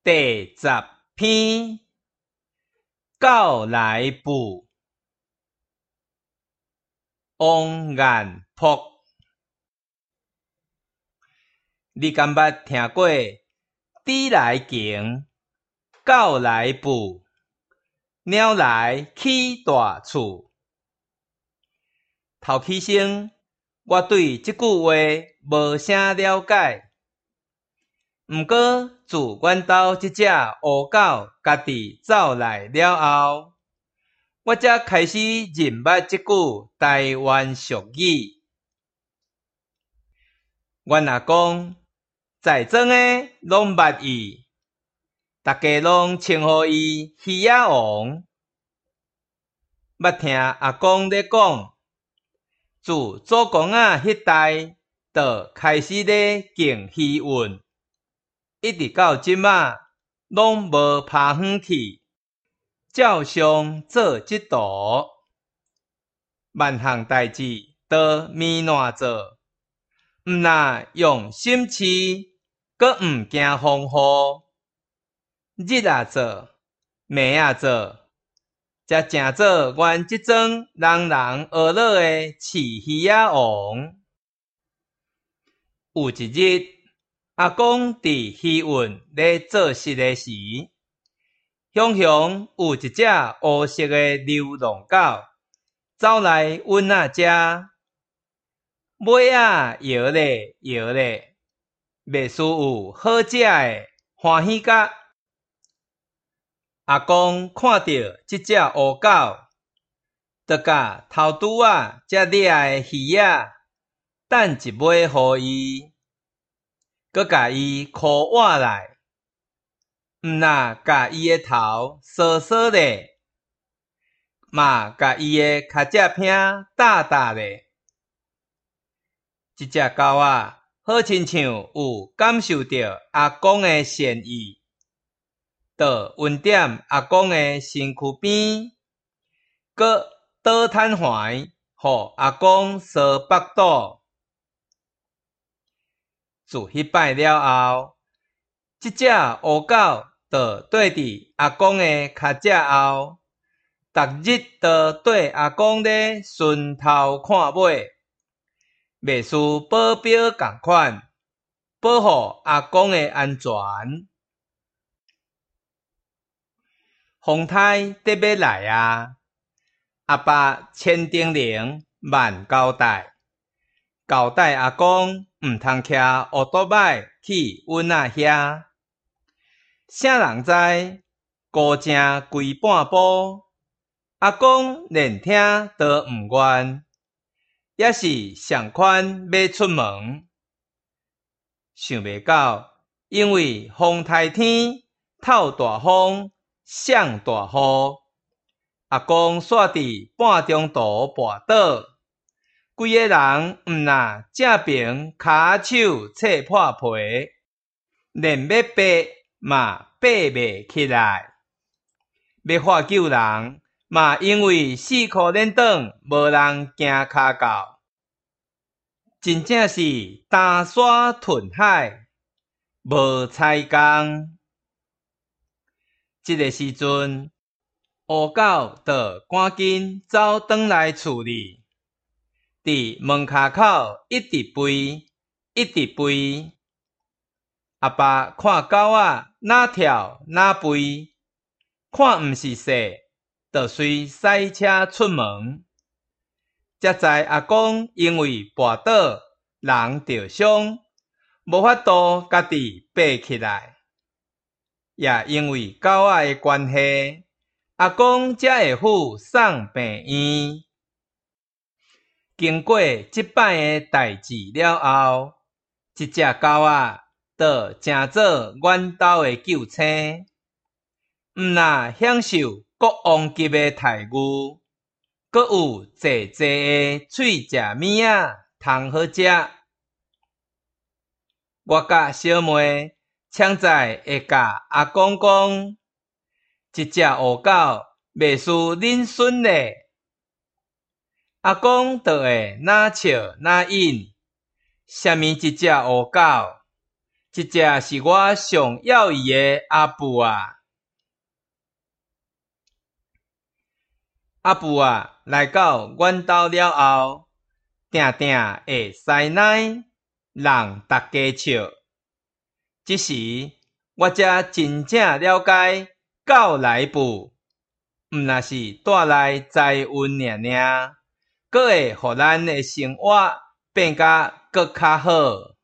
第10篇，狗来哺，王彦朴。你敢捌听过猪来行，狗来哺，鸟来起大厝？头起先，我对即句话无啥了解。毋过自阮兜即只乌狗家己走来了后，我才开始认捌即句台湾俗语。阮阿公在庄诶拢捌伊，大家拢称呼伊鱼仔王。捌听阿公咧讲，自祖公仔迄代就开始咧敬鱼运。一直到即仔，拢无拍远去，照常做即道。万项代志都面烂做，毋若用心思，阁毋惊风雨。日啊做，暝啊做，才成做阮即种人人学乐诶饲鱼仔王。有一日，阿公伫鱼运咧做事诶时，雄雄有一只乌色诶流浪狗走来阮仔遮，尾仔摇咧摇咧，袂输有好食诶，欢喜甲。阿公看到即只乌狗，就甲头拄仔才掠诶鱼仔等一尾互伊，阁甲伊箍碗内，毋若甲伊诶头搔搔咧，嘛甲伊诶脚趾柄搭搭咧。即只狗仔好亲像有感受到阿公诶善意，就温点阿公诶身躯边，阁倒摊怀，互阿公搔腹肚。自迄摆了后，即只乌狗就缀伫阿公诶脚趾后，逐日都缀阿公咧顺头看尾，袂输保镖共款，保护阿公诶安全。风台得要来啊！阿爸千叮咛万交代，交代阿公毋通骑乌托摆去阮仔遐。啥人知孤正规半步，阿公连听都毋愿，也是上款要出门。想袂到，因为风台天透大风，上大雨，阿公煞伫半中途跋倒，规个人毋若正平骹手切破皮，连要爬嘛爬袂起来，要喊救人嘛因为四裤连长无人行骹到，真正是打沙吞海，无彩工。即个时阵，乌狗就赶紧走转来厝里，伫门骹口一直吠，一直吠。阿爸看狗仔哪跳哪吠，看毋是势，就随驶车出门。才知阿公因为跋倒，人着伤，无法度家己爬起来。也因为狗仔的关系，阿公才会赴送病院。经过即摆的代志了后，即只狗仔就成做阮兜的救星，毋若享受国王级的待遇，阁有济济的喙食物仔通好食。我甲小妹常在会甲阿公讲，即只乌狗袂输恁孙咧。阿公就会哪笑哪应，啥物即只乌狗， 这只是我上要伊的阿布啊！阿布啊，来到阮兜了后，定定会塞奶，人大家笑。这时我才真正了解狗来布，毋若是带来财运尔尔，阁会互咱的生活变甲阁较好。